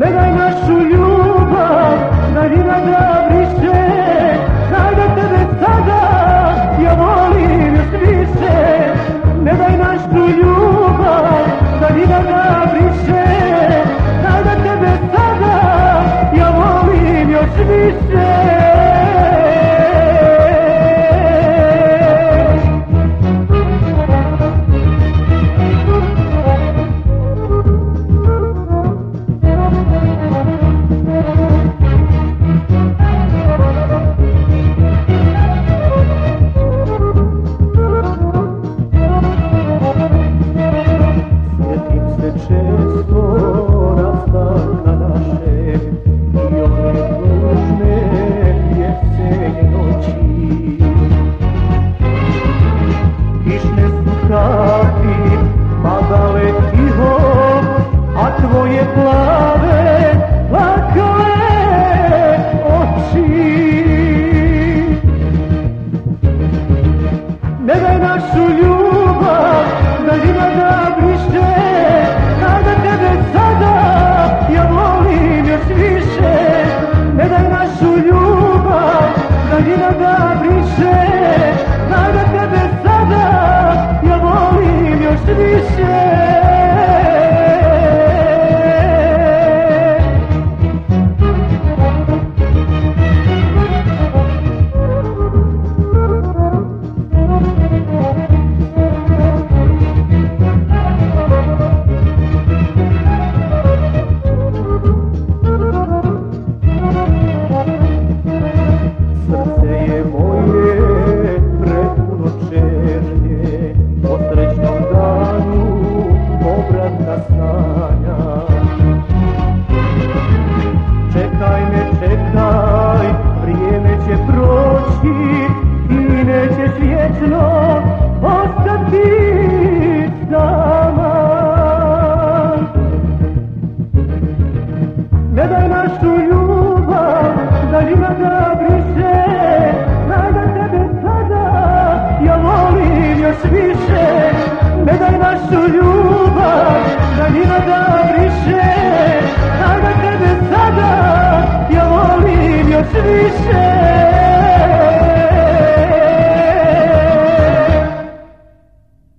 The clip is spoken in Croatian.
Ne daj našu ljubav daljina da briše, daj da tebe sada ja volim još više. Ne daj našu ljubav daljina da briše, daj da tebe sada ja volim još više. Padale tiho, a tvoje plave plakale oči. Ne daj našu ljubav daljina da briše, kada tebe sada ja volim još više. Ne daj našu ljubav daljina da briše, kada tebe sada ja volim još više. Srce je moje prepuno čežnje, o srećnom danu obratna sanja. Čekaj me, čekaj, vrijeme će proći i nećeš vječno ostati sama. Ne daj našu ljubav daljina da briše, daj da tebe sada ja volim još više. Ne daj našu ljubav daljina da briše, daj da tebe sada ja volim još više.